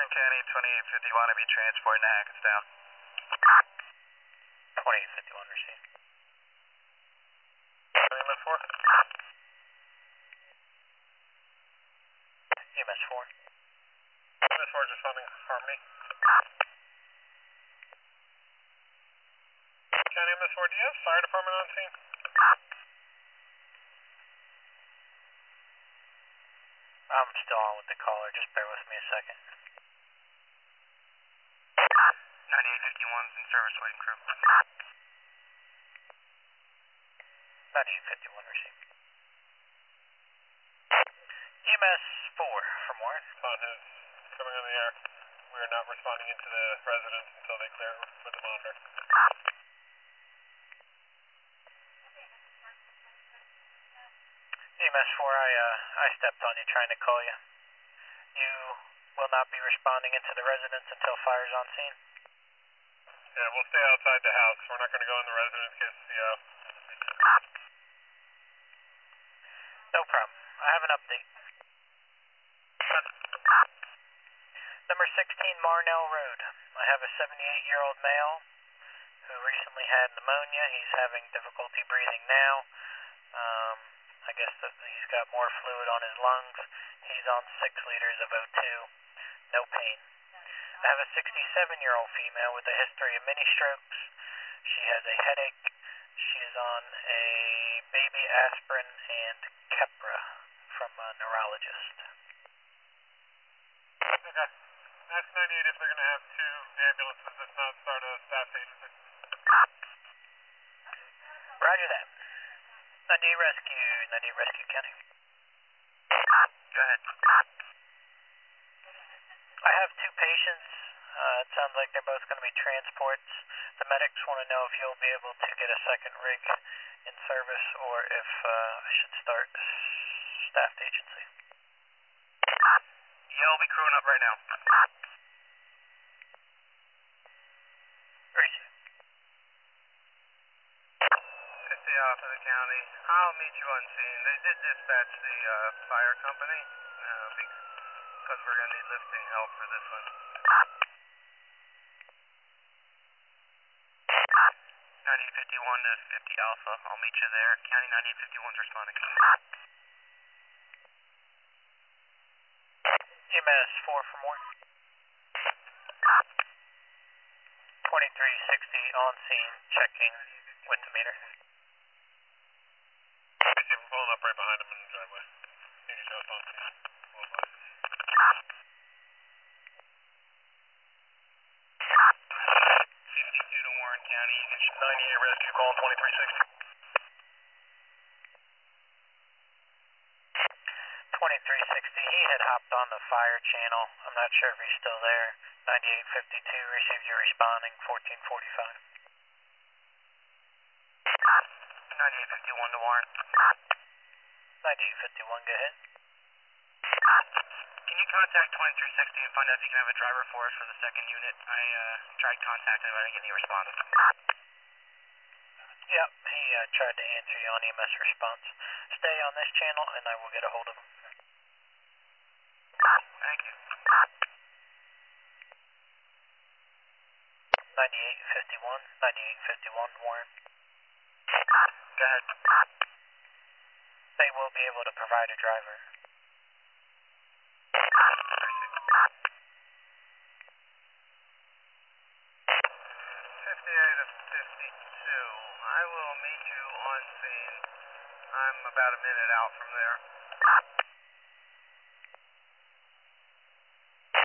Warren County, 2851 to be transporting to Hackettstown. 2851 received. EMS 4? EMS 4. EMS 4 is responding Harmony. County EMS 4, do you have fire department on scene? I'm still on with the caller, just bear with me a second. 9851's in service waiting crew. 9851 received. EMS 4 from Warren. On his coming on the air. We are not responding into the residence until they clear with the monitor. EMS 4, I stepped on you trying to call you. You will not be responding into the residence until fire's on scene? Yeah, we'll stay outside the house. We're not going to go in the residence, get CO. No problem. I have an update. Number 16 Marnell Road. I have a 78-year-old male who recently had pneumonia. He's having difficulty breathing now. I guess that he's got more fluid on his lungs. He's on 6 liters of O2. No pain. I have a 67-year-old female with a history of mini strokes. She has a headache. She is on a baby aspirin and Keppra from a neurologist. Okay. Ask 98 if they're going to have 2 ambulances, if not start a staff agency. Roger that. 98 Rescue County. Go ahead. I have 2 patients. It sounds like they're both going to be transports. The medics want to know if you'll be able to get a second rig in service or if I should start staffed agency. Yeah, I'll be crewing up right now. Receive. 50 off of the county. I'll meet you on scene. They did dispatch the fire company because we're going to need lifting help for this one. 9851 to 50 Alpha. I'll meet you there. County 9851's responding. EMS 4 for more. 2360 on scene, checking with the meter. I see him pulling up right behind him in the driveway. You can show us on scene. 52 to Warren County. You can 98 rescue call 2360. 2360, he had hopped on the fire channel. I'm not sure if he's still there. 9852 received you responding, 1445. 9851 to Warren. 9851, go ahead. Can you contact 2360 and find out if you can have a driver for us for the second unit? I tried contacting him, but I didn't get any response. Yep, he tried to answer you on EMS response. Stay on this channel and I will get a hold of him. Thank you. 9851 Warren. Go ahead. They will be able to provide a driver. 58 to 52. I will meet you on scene. I'm about a minute out from there.